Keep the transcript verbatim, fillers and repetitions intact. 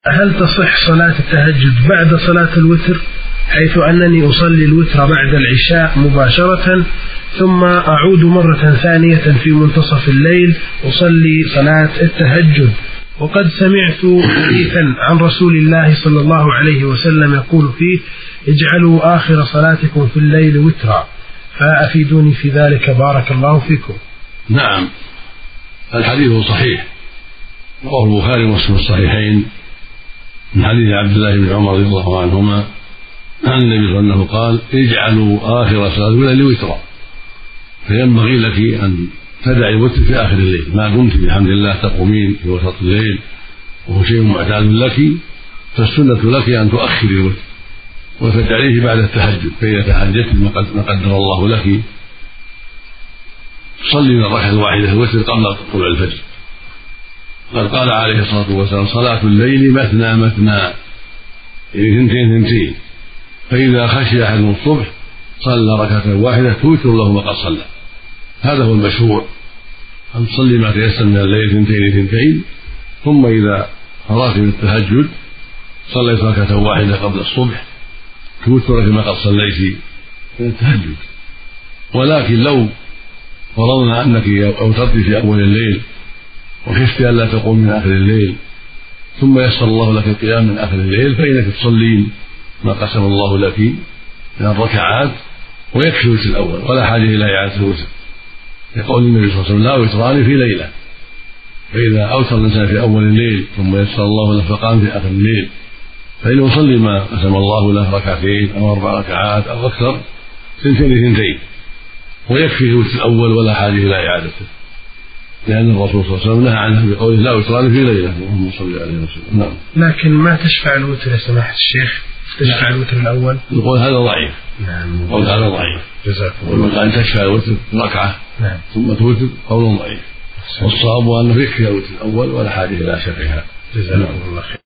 هل تصح صلاة التهجد بعد صلاة الوتر، حيث أنني أصلي الوتر بعد العشاء مباشرة ثم أعود مرة ثانية في منتصف الليل أصلي صلاة التهجد، وقد سمعت حديثا عن رسول الله صلى الله عليه وسلم يقول فيه: اجعلوا آخر صلاتكم في الليل وترا، فأفيدوني في ذلك بارك الله فيكم. نعم، الحديث صحيح، رواه البخاري ومسلم الصحيحين من حديث عبد الله بن عمر رضي الله عنهما عن النبي صلى الله عليه وسلم قال: اجعلوا آخر صلاة الليل وترا، فينبغي لك أن تدعي الوتر في آخر الليل ما دمت بحمد الله تقومين في وسط الليل وهو شيء معتاد لك، فالسنة لك أن تؤخري الوتر وتدعيه بعد التهجد، فإذا تهجدت ما قدر الله لك تصلي من الركعة الواحدة الوتر قبل طلوع الفجر. قد قال عليه الصلاة والسلام: صلاة الليل مثنى مثنى، يعني ثنتين ثنتين، فإذا خشي أحدهم الصبح صلى ركعة واحدة توتر له ما قد صلى. هذا هو المشروع، أن تصلي ما تيسر من الليل ثنتين ثنتين، ثم إذا فرغت من التهجد صليت ركعة واحدة قبل الصبح توتر لك ما قد صليت من التهجد. ولكن لو فرضنا أنك أوترت في أول الليل وخفت ألا تقوم من آخر الليل ثم يسر الله لك القيام من آخر الليل، فإنك تصلين ما قسم الله لك من الركعات ويكفي الوتر الأول ولا حاجة إلى إعادة الوتر، يقول النبي صلى الله عليه وسلم: لا وتران في ليلة. فإذا أوتر الإنسان في أول الليل ثم يسر الله له فقام في آخر الليل فإنه يصلي ما قسم الله له ركعتين أو أربع ركعات أو أكثر ثنتين ثنتين ويكفي الوتر الأول ولا حاجة إلى إعادته، لأن الرسول صلى الله عليه وسلم نهى عنه بقوله: لا وتران في ليلة. اللهم صل عليه وسلم. نعم. لكن ما تشفع الوتر يا سماحة الشيخ، تشفع الوتر الأول؟ نقول هذا ضعيف. نعم. قول هذا ضعيف. جزاكم الله. وقال أن تشفع الوتر ركعة نعم ثم توتر قول ضعيف، والصواب أنه يكفي الوتر الأول ولا حاجة إلى شفعها. جزاكم الله خير.